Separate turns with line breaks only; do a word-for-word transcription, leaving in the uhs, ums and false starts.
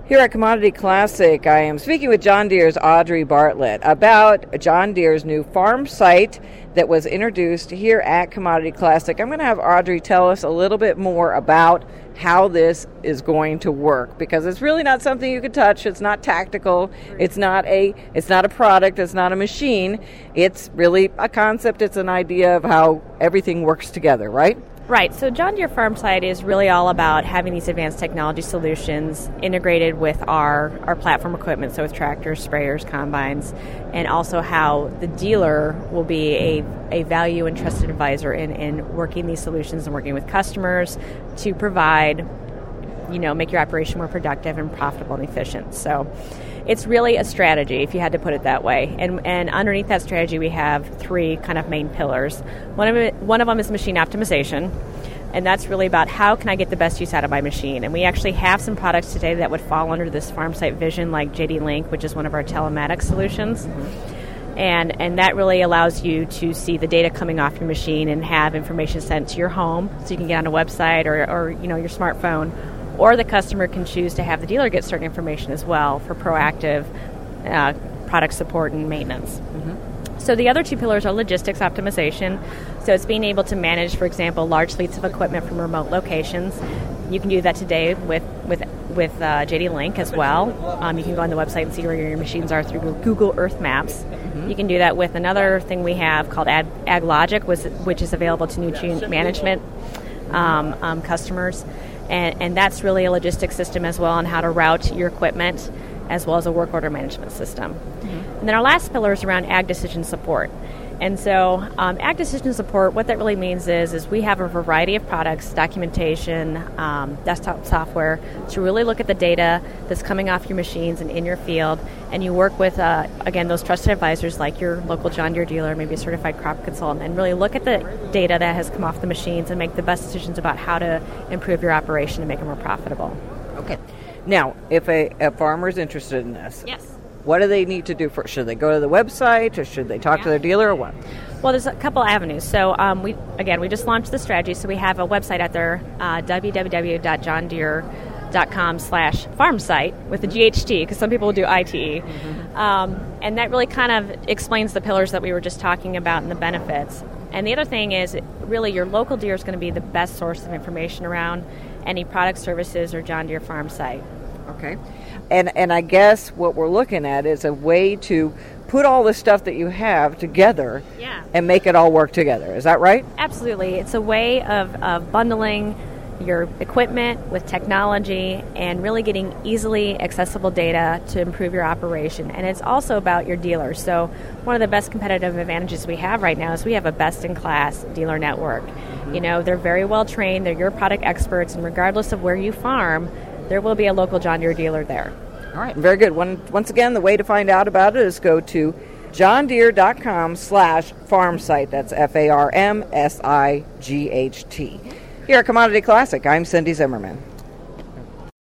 Here at Commodity Classic, I am speaking with John Deere's Audrey Bartlett about John Deere's new farm site that was introduced here at Commodity Classic. I'm going to have Audrey tell us a little bit more about how this is going to work, because it's really not something you can touch. It's not tactical. It's not a it's not a product. It's not a machine. It's really a concept. It's an idea of how everything works together, right?
Right. So John Deere Farm Site is really all about having these advanced technology solutions integrated with our, our platform equipment, so with tractors, sprayers, combines, and also how the dealer will be a, a value and trusted advisor in, in working these solutions and working with customers to provide, you know, make your operation more productive and profitable and efficient. So it's really a strategy, if you had to put it that way. And and underneath that strategy, we have three kind of main pillars. One of it, one of them is machine optimization, and that's really about how can I get the best use out of my machine. And we actually have some products today that would fall under this farm site vision, like J D Link, which is one of our telematics solutions. Mm-hmm. And and that really allows you to see the data coming off your machine and have information sent to your home, so you can get on a website or, or you know your smartphone. Or the customer can choose to have the dealer get certain information as well for proactive uh, product support and maintenance. Mm-hmm. So the other two pillars are logistics optimization. So it's being able to manage, for example, large fleets of equipment from remote locations. You can do that today with with with uh, J D Link as well. Um, you can go on the website and see where your machines are through Google Earth Maps. Mm-hmm. You can do that with another thing we have called Ag- AgLogic, which is available to nutrient management um, um, customers. And, and that's really a logistics system as well on how to route your equipment, as well as a work order management system. Mm-hmm. And then our last pillar is around ag decision support. And so um, ag decision support, what that really means is, is we have a variety of products, documentation, um, desktop software, to really look at the data that's coming off your machines and in your field. And you work with, uh, again, those trusted advisors like your local John Deere dealer, maybe a certified crop consultant, and really look at the data that has come off the machines and make the best decisions about how to improve your operation and make it more profitable.
Okay. Now, if a, a farmer is interested in this,
yes.
What do they need to do first? Should they go to the website, or should they talk yeah. to their dealer, or what?
Well, there's a couple avenues. So, um, we again, we just launched the strategy, so we have a website out there, uh, w w w dot john deere dot com slash farm site with the G H T, because some people will do I T E. Mm-hmm. Um, and that really kind of explains the pillars that we were just talking about and the benefits. And the other thing is, really, your local dealer is going to be the best source of information around any product, services, or John Deere farm site.
Okay. And and I guess what we're looking at is a way to put all the stuff that you have together
yeah.
and make it all work together. Is that right?
Absolutely. It's a way of, of bundling your equipment with technology and really getting easily accessible data to improve your operation. And it's also about your dealers. So one of the best competitive advantages we have right now is we have a best-in-class dealer network. Mm-hmm. You know, they're very well trained. They're your product experts. And regardless of where you farm, there will be a local John Deere dealer there.
All right, very good. One, once again, the way to find out about it is go to john deere dot com slash farm site. That's F A R M S I G H T. Here at Commodity Classic, I'm Cindy Zimmerman.